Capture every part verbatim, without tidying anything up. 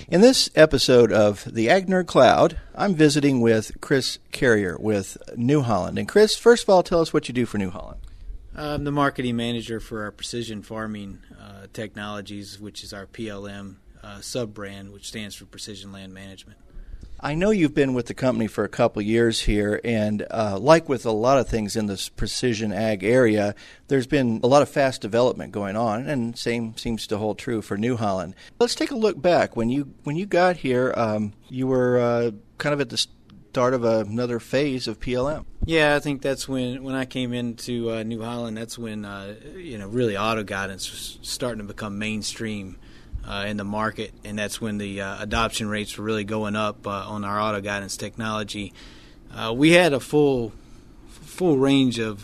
In this episode of the Ag Nerd Cloud, I'm visiting with Chris Carrier with New Holland. And Chris, first of all, tell us what you do for New Holland. I'm the marketing manager for our precision farming uh, technologies, which is our P L M uh, sub-brand, which stands for Precision Land Management. I know you've been with the company for a couple of years here, and uh, like with a lot of things in this precision ag area, there's been a lot of fast development going on, and same seems to hold true for New Holland. Let's take a look back. When you when you got here, um, you were uh, kind of at the start of another phase of P L M. Yeah, I think that's when, when I came into uh, New Holland, that's when uh, you know really auto guidance was starting to become mainstream Uh, in the market, and that's when the uh, adoption rates were really going up uh, on our auto guidance technology. Uh, we had a full full range of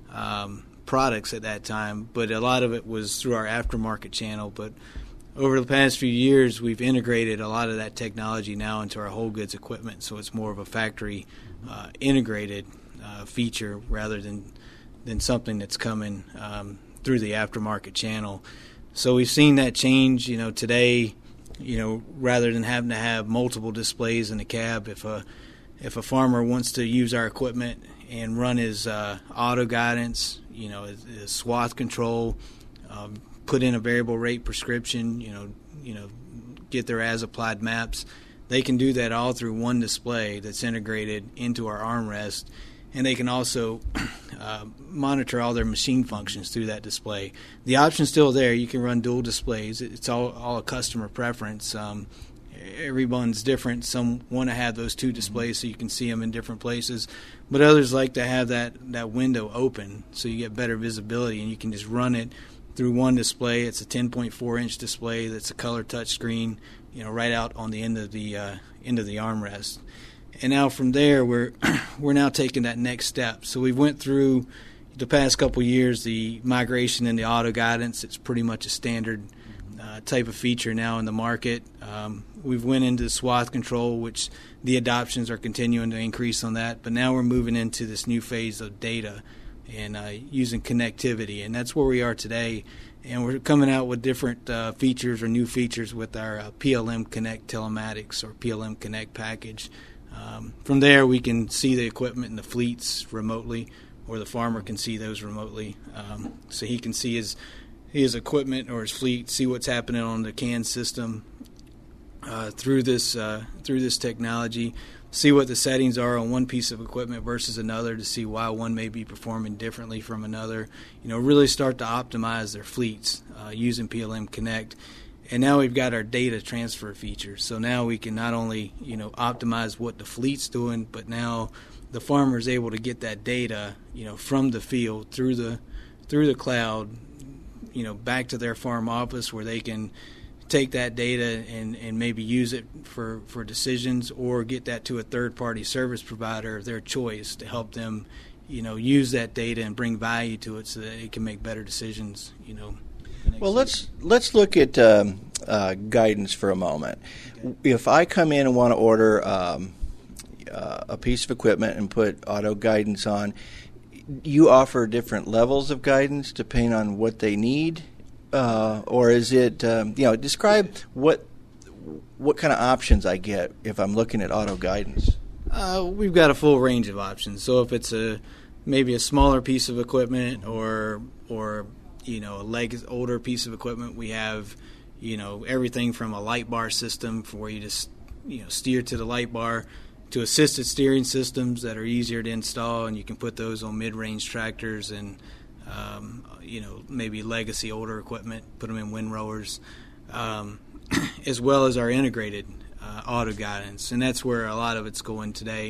um, products at that time, but a lot of it was through our aftermarket channel. But over the past few years, we've integrated a lot of that technology now into our whole goods equipment, so it's more of a factory uh, integrated uh, feature rather than, than something that's coming um, through the aftermarket channel. So we've seen that change, you know, today, you know, rather than having to have multiple displays in the cab, if a if a farmer wants to use our equipment and run his uh, auto guidance, you know, his, his swath control, um, put in a variable rate prescription, you know, you know, get their as-applied maps, they can do that all through one display that's integrated into our armrest. And they can also uh, monitor all their machine functions through that display. The option's still there. You can run dual displays. It's all, all a customer preference. Um, everyone's different. Some want to have those two displays so you can see them in different places. But others like to have that, that window open so you get better visibility, and you can just run it through one display. It's a ten point four inch display that's a color touch screen, you know, right out on the end of the uh, end of the armrest. And now from there, we're we're now taking that next step. So we went through the past couple of years the migration into auto guidance. It's pretty much a standard uh, type of feature now in the market. Um, we've went into swath control, which the adoptions are continuing to increase on that. But now we're moving into this new phase of data and uh, using connectivity, and that's where we are today. And we're coming out with different uh, features or new features with our uh, P L M Connect Telematics or P L M Connect package. Um, from there, we can see the equipment and the fleets remotely, or the farmer can see those remotely. Um, so he can see his his equipment or his fleet, see what's happening on the C A N system uh, through this uh, through this technology, see what the settings are on one piece of equipment versus another to see why one may be performing differently from another. You know, really start to optimize their fleets uh, using P L M Connect. And now we've got our data transfer feature. So now we can not only, you know, optimize what the fleet's doing, but now the farmer is able to get that data, you know, from the field through the through the cloud, you know, back to their farm office where they can take that data and, and maybe use it for, for decisions, or get that to a third-party service provider of their choice to help them, you know, use that data and bring value to it so that it can make better decisions, you know. Well, let's let's look at um, uh, guidance for a moment. Okay. If I come in and want to order um, uh, a piece of equipment and put auto guidance on, you offer different levels of guidance depending on what they need, uh, or is it um, you know describe what what kind of options I get if I'm looking at auto guidance? Uh, we've got a full range of options. So if it's a maybe a smaller piece of equipment or or you know, a leg older piece of equipment, we have, you know, everything from a light bar system for where you just, you know, steer to the light bar, to assisted steering systems that are easier to install, and you can put those on mid-range tractors and, um, you know, maybe legacy older equipment, put them in windrowers, um, as well as our integrated uh, auto guidance, and that's where a lot of it's going today.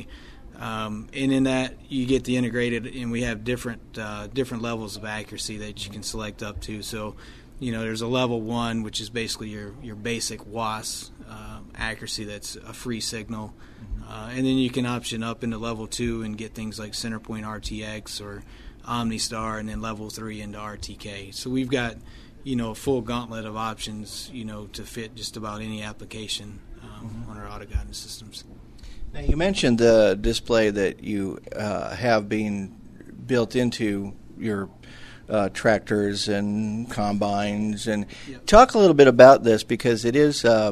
Um, and in that, you get the integrated, and we have different uh, different levels of accuracy that you can select up to. So, you know, there's a level one, which is basically your, your basic W A S uh, accuracy that's a free signal. Uh, and then you can option up into level two and get things like CenterPoint R T X or OmniStar, and then level three into R T K. So we've got, you know, a full gauntlet of options, you know, to fit just about any application um, mm-hmm. on our auto guidance systems. Now, you mentioned the display that you uh, have being built into your uh, tractors and combines, and yep. talk a little bit about this, because it is um,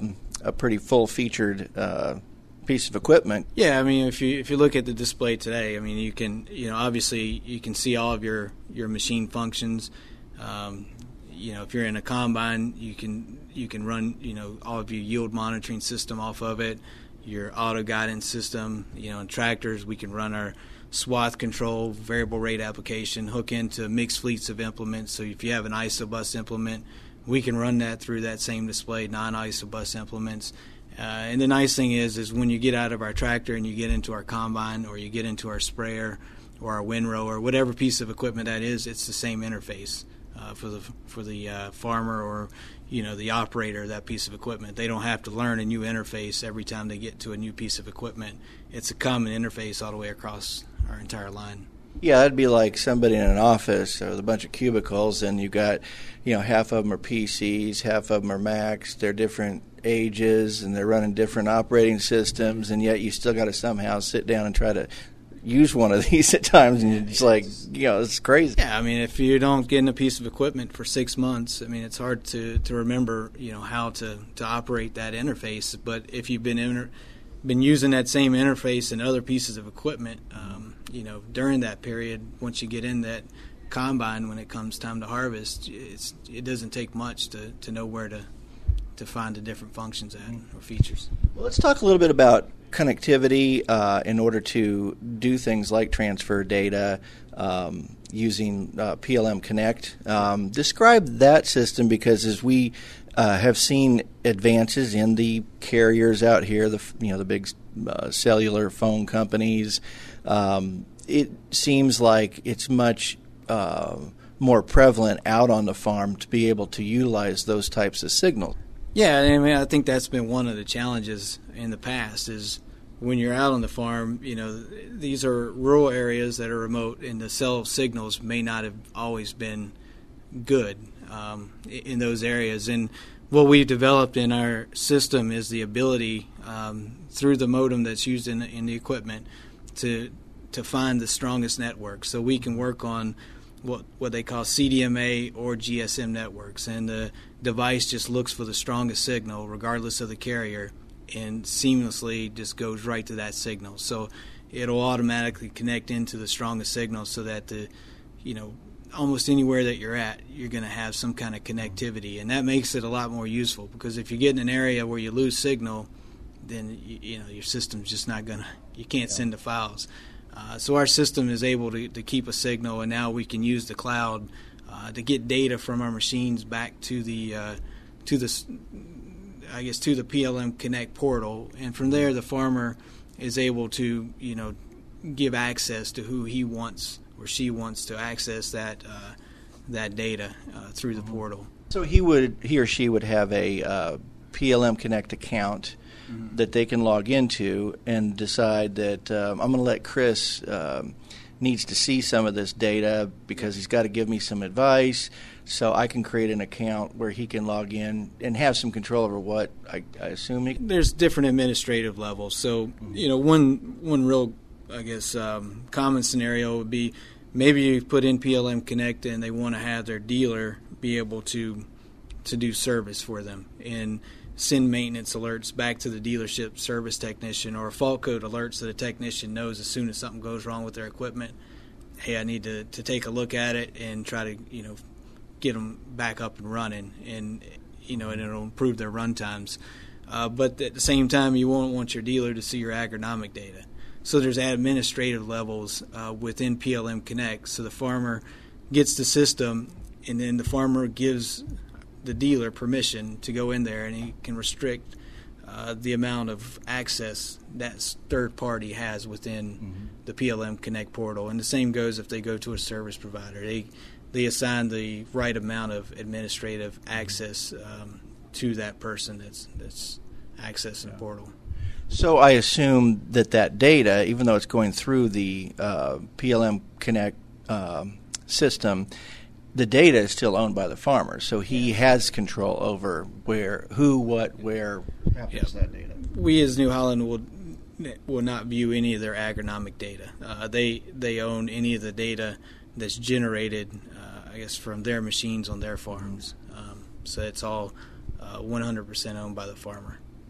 a pretty full-featured uh, piece of equipment. Yeah, I mean, if you if you look at the display today, I mean, you can you know obviously you can see all of your your machine functions. Um, you know, if you're in a combine, you can you can run you know all of your yield monitoring system off of it, your auto guidance system. You know, in tractors, we can run our swath control, variable rate application, hook into mixed fleets of implements. So if you have an isobus implement, we can run that through that same display, non-isobus implements. Uh, and the nice thing is, is when you get out of our tractor and you get into our combine or you get into our sprayer or our windrow or whatever piece of equipment that is, it's the same interface uh, for the for the uh, farmer or you know the operator of that piece of equipment. They don't have to learn a new interface every time they get to a new piece of equipment. It's a common interface all the way across our entire line. Yeah, that'd be like somebody in an office with a bunch of cubicles, and you got, you know, half of them are P Cs, half of them are Macs. They're different ages, and they're running different operating systems, and yet you still got to somehow sit down and try to use one of these at times, and you're just like, you know, it's crazy. Yeah, I mean, if you don't get in a piece of equipment for six months, I mean, it's hard to, to remember, you know, how to, to operate that interface. But if you've been inter- been using that same interface in other pieces of equipment, um, you know, during that period, once you get in that combine, when it comes time to harvest, it's, it doesn't take much to, to know where to to find the different functions at or features. Well, let's talk a little bit about connectivity uh, in order to do things like transfer data um, using uh, P L M Connect. Um, describe that system, because as we uh, have seen advances in the carriers out here, the you know the big uh, cellular phone companies, um, it seems like it's much uh, more prevalent out on the farm to be able to utilize those types of signals. Yeah, I mean, I think that's been one of the challenges in the past is when you're out on the farm, you know, these are rural areas that are remote, and the cell signals may not have always been good um, in those areas. And what we've developed in our system is the ability, um, through the modem that's used in, in the equipment, to to find the strongest network. So we can work on what what they call C D M A or G S M networks, and the device just looks for the strongest signal regardless of the carrier and seamlessly just goes right to that signal. So it'll automatically connect into the strongest signal so that the you know almost anywhere that you're at, you're going to have some kind of connectivity, and that makes it a lot more useful, because if you get in an area where you lose signal, then you, you know your system's just not going to you can't send the files. Uh, so our system is able to, to keep a signal, and now we can use the cloud uh, to get data from our machines back to the uh, to the I guess to the P L M Connect portal, and from there the farmer is able to you know give access to who he wants or she wants to access that uh, that data uh, through the portal. So he would he or she would have a uh, P L M Connect account Mm-hmm. that they can log into and decide that um, I'm going to let Chris um, needs to see some of this data because he's got to give me some advice, so I can create an account where he can log in and have some control over what I, I assume he can. There's different administrative levels. So you know one one real I guess um, common scenario would be maybe you put in P L M Connect and they want to have their dealer be able to to do service for them and send maintenance alerts back to the dealership service technician, or fault code alerts so the technician knows as soon as something goes wrong with their equipment, hey, I need to, to take a look at it and try to, you know, get them back up and running, and, you know, and it'll improve their run times. Uh, but at the same time, you won't want your dealer to see your agronomic data. So there's administrative levels uh, within P L M Connect. So the farmer gets the system, and then the farmer gives the dealer permission to go in there, and he can restrict uh, the amount of access that third party has within mm-hmm. the P L M Connect portal. And the same goes if they go to a service provider. They they assign the right amount of administrative access um, to that person that's that's accessing yeah. the portal. So I assume that that data, even though it's going through the uh, P L M Connect um, system, the data is still owned by the farmer, so he has control over where, who, what, where happens yeah. that data. We as New Holland will will not view any of their agronomic data. Uh, they they own any of the data that's generated, uh, I guess, from their machines on their farms. Um, so it's all uh, one hundred percent owned by the farmer.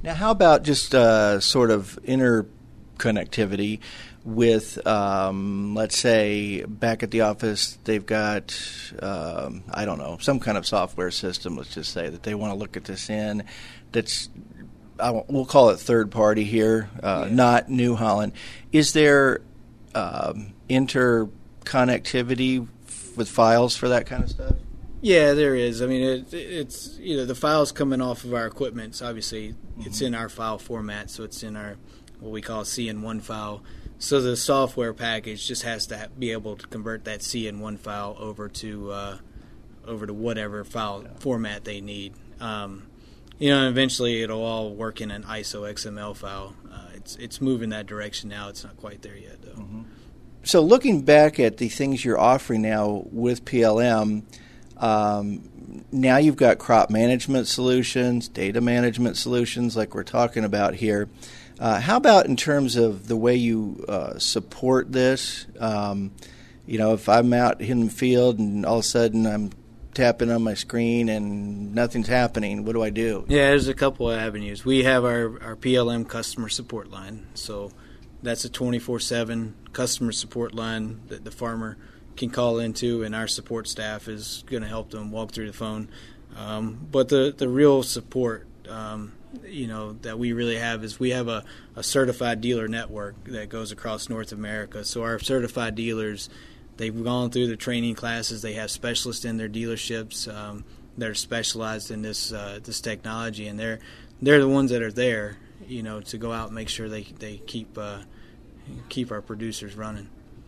Now, how about just uh, sort of interconnectivity with, um, let's say, back at the office, they've got, um, I don't know, some kind of software system, let's just say, that they want to look at this in, that's, I won't, we'll call it third party here, uh, yeah. not New Holland. Is there um, interconnectivity f- with files for that kind of stuff? Yeah, there is. I mean, it, it's, you know, the files coming off of our equipment, so obviously mm-hmm. it's in our file format, so it's in our, what we call C N one file. So the software package just has to be able to convert that C N one file over to uh, over to whatever file yeah. format they need. Um, you know, and eventually it'll all work in an I S O X M L file. Uh, it's it's moving that direction now. It's not quite there yet, though. Mm-hmm. So looking back at the things you're offering now with P L M, um, now you've got crop management solutions, data management solutions like we're talking about here. Uh, how about in terms of the way you uh, support this? Um, you know, if I'm out in the field and all of a sudden I'm tapping on my screen and nothing's happening, what do I do? Yeah, there's a couple of avenues. We have our, our P L M customer support line. So that's a twenty-four seven customer support line that the farmer can call into, and our support staff is going to help them walk through the phone. Um, but the, the real support um, you know, that we really have is we have a, a certified dealer network that goes across North America. So our certified dealers, they've gone through the training classes. They have specialists in their dealerships um, that are specialized in this uh, this technology, and they're they're the ones that are there, you know, to go out and make sure they they keep uh, keep our producers running.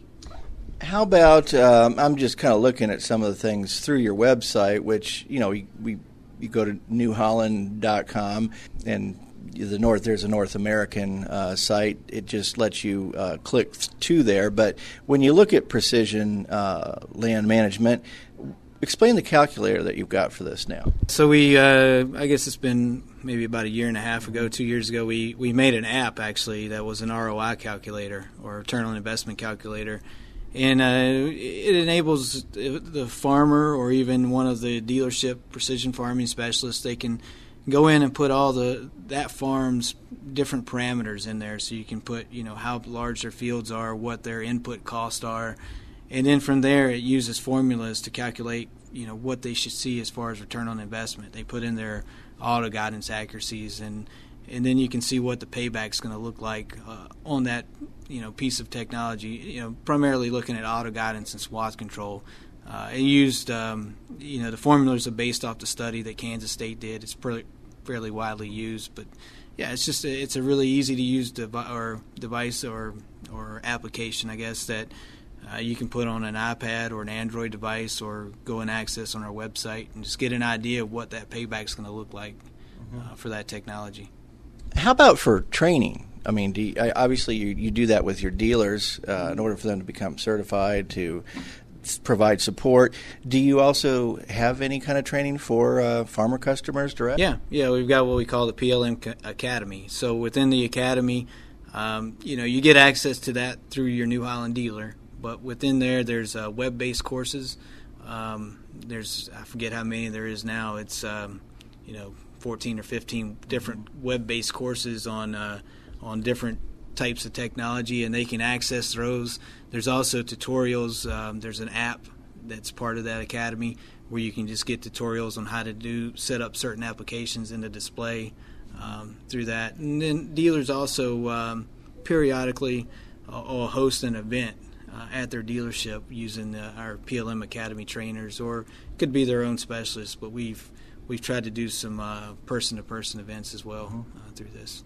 How about um, I'm just kind of looking at some of the things through your website, which you know we. we You go to new holland dot com, and the North there's a North American uh, site. It just lets you uh, click to there. But when you look at precision uh, land management, explain the calculator that you've got for this now. So we, uh, I guess it's been maybe about a year and a half ago, two years ago, we, we made an app actually that was an R O I calculator or return on investment calculator. And uh, it enables the farmer or even one of the dealership precision farming specialists, they can go in and put all the that farm's different parameters in there. So you can put, you know, how large their fields are, what their input costs are. And then from there it uses formulas to calculate, you know, what they should see as far as return on investment. They put in their auto guidance accuracies, and and then you can see what the payback's going to look like uh, on that, you know, piece of technology. You know, primarily looking at auto guidance and swath control. Uh, it used, um, you know, the formulas are based off the study that Kansas State did. It's pretty, fairly widely used, but yeah, it's just a, it's a really easy to use devi- or device or or application, I guess, that uh, you can put on an iPad or an Android device or go and access on our website and just get an idea of what that payback's going to look like mm-hmm. uh, for that technology. How about for training? I mean, do you, obviously you, you do that with your dealers uh, in order for them to become certified, to provide support. Do you also have any kind of training for uh, farmer customers direct? Yeah, yeah, we've got what we call the P L M Academy. So within the Academy, um, you know, you get access to that through your New Holland dealer. But within there, there's uh, web-based courses. Um, there's, I forget how many there is now. It's, um, you know, fourteen or fifteen different web-based courses on uh, on different types of technology, and they can access those. There's also tutorials. Um, there's an app that's part of that academy where you can just get tutorials on how to do set up certain applications in the display um, through that. And then dealers also um, periodically uh, will host an event uh, at their dealership using uh, our P L M Academy trainers, or it could be their own specialists, but we've We've tried to do some uh, person-to-person events as well uh, through this.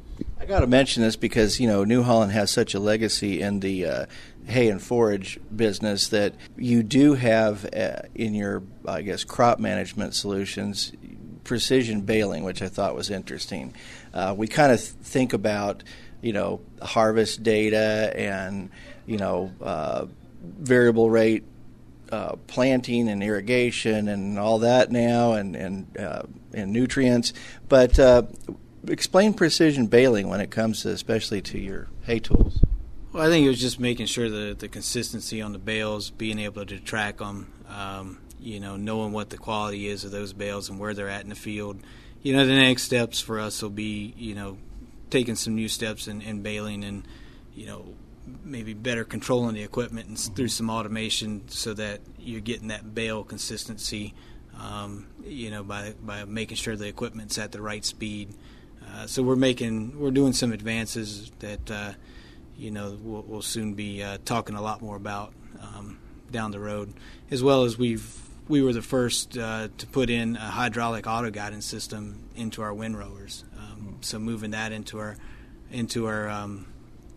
I got to mention this because, you know, New Holland has such a legacy in the uh, hay and forage business that you do have uh, in your, I guess, crop management solutions, precision baling, which I thought was interesting. Uh, we kind of think about, you know, harvest data and, you know, uh, variable rate Uh, planting and irrigation and all that now, and and uh, and nutrients. But uh, explain precision baling when it comes to, especially to your hay tools. Well, I think it was just making sure the the consistency on the bales, being able to track them, um, you know, knowing what the quality is of those bales and where they're at in the field. you know, the next steps for us will be, you know, taking some new steps in, in baling and, you know, maybe better controlling the equipment and through some automation so that you're getting that bale consistency, um, you know, by by making sure the equipment's at the right speed. Uh, so we're making, we're doing some advances that, uh, you know, we'll, we'll soon be uh, talking a lot more about um, down the road, as well as we've we were the first uh, to put in a hydraulic auto guidance system into our windrowers. Um, so moving that into our into our, um,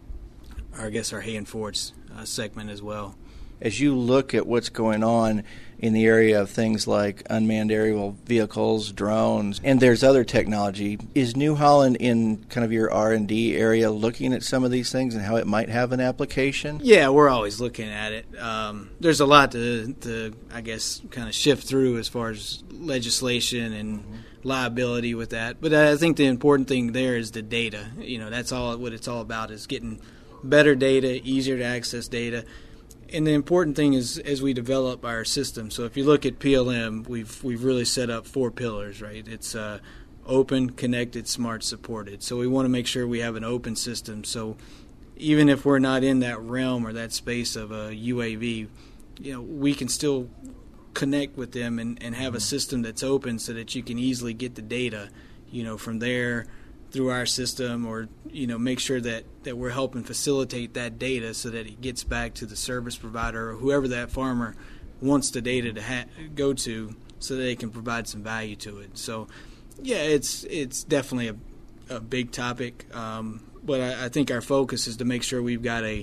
our I guess our hay and forage uh, segment as well. As you look at what's going on in the area of things like unmanned aerial vehicles, drones, and there's other technology, is New Holland in kind of your R and D area looking at some of these things and how it might have an application? Yeah, we're always looking at it. Um, there's a lot to, to, I guess, kind of shift through as far as legislation and mm-hmm. liability with that. But I think the important thing there is the data. You know, that's all what it's all about, is getting better data, easier to access data. And the important thing is, as we develop our system, so if you look at P L M, we've we've really set up four pillars, right? It's uh, open, connected, smart, supported. So we want to make sure we have an open system. So even if we're not in that realm or that space of a U A V, you know, we can still connect with them and, and have a system that's open so that you can easily get the data, you know, from there through our system, or, you know, make sure that, that we're helping facilitate that data so that it gets back to the service provider or whoever that farmer wants the data to ha- go to, so that they can provide some value to it. So, yeah, it's it's definitely a, a big topic, um, but I, I think our focus is to make sure we've got a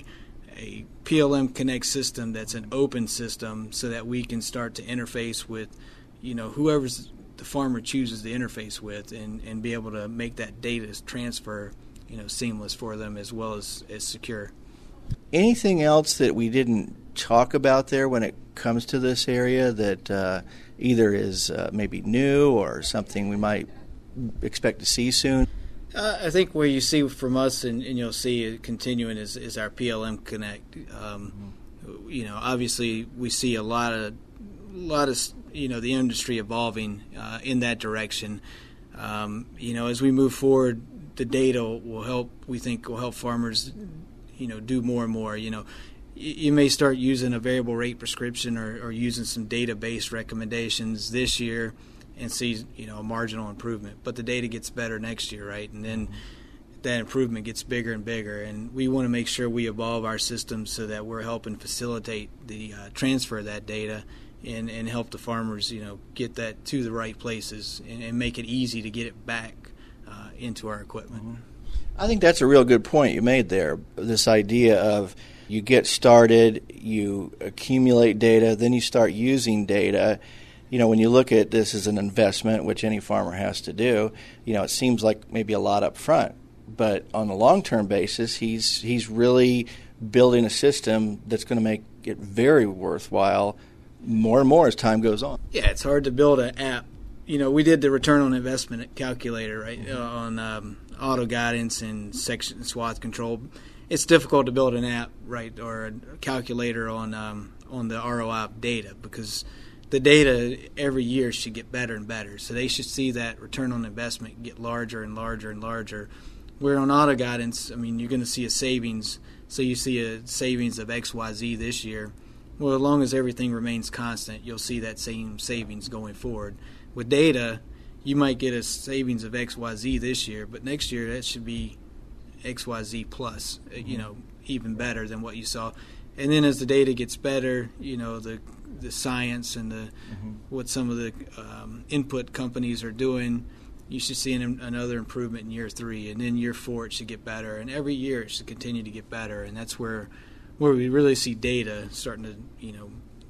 a P L M Connect system that's an open system so that we can start to interface with, you know, whoever's the farmer chooses to interface with, and, and be able to make that data transfer, you know, seamless for them as well as, as secure. Anything else that we didn't talk about there when it comes to this area that uh, either is uh, maybe new or something we might expect to see soon? Uh, I think where you see from us, and, and you'll see it continuing, is, is our P L M Connect. Um, mm-hmm. You know, obviously we see a lot of, lot of you know, the industry evolving uh, in that direction. Um, you know, as we move forward, the data will help. We think will help farmers, you know, do more and more. You know, you, you may start using a variable rate prescription or, or using some data-based recommendations this year and see, you know, a marginal improvement. But the data gets better next year, right? And then that improvement gets bigger and bigger. And we want to make sure we evolve our systems so that we're helping facilitate the uh, transfer of that data. And, and help the farmers, you know, get that to the right places and, and make it easy to get it back uh, into our equipment. Mm-hmm. I think that's a real good point you made there. This idea of you get started, you accumulate data, then you start using data. You know, when you look at this as an investment, which any farmer has to do, you know, it seems like maybe a lot up front. But on a long-term basis, he's he's really building a system that's going to make it very worthwhile more and more as time goes on. Yeah, it's hard to build an app. You know, we did the return on investment calculator, right, mm-hmm. uh, on um, auto guidance and section swath control. It's difficult to build an app, right, or a calculator on um, on the R O I data, because the data every year should get better and better. So they should see that return on investment get larger and larger and larger. Where on auto guidance, I mean, you're going to see a savings. So you see a savings of X Y Z this year. Well, as long as everything remains constant, you'll see that same savings going forward. With data, you might get a savings of X Y Z this year, but next year that should be X Y Z plus, mm-hmm. you know, even better than what you saw. And then as the data gets better, you know, the the science and the mm-hmm. what some of the um, input companies are doing, you should see an, another improvement in year three. And then year four, it should get better. And every year it should continue to get better. And that's where where we really see data starting to, you know,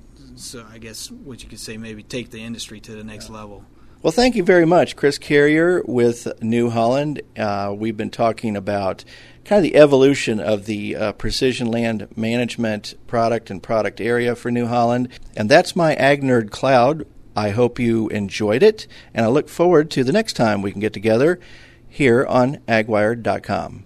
so I guess what you could say maybe take the industry to the next yeah. level. Well, thank you very much, Chris Carrier with New Holland. Uh, we've been talking about kind of the evolution of the uh, precision land management product and product area for New Holland. And that's my Ag Nerd Cloud. I hope you enjoyed it, and I look forward to the next time we can get together here on ag wired dot com.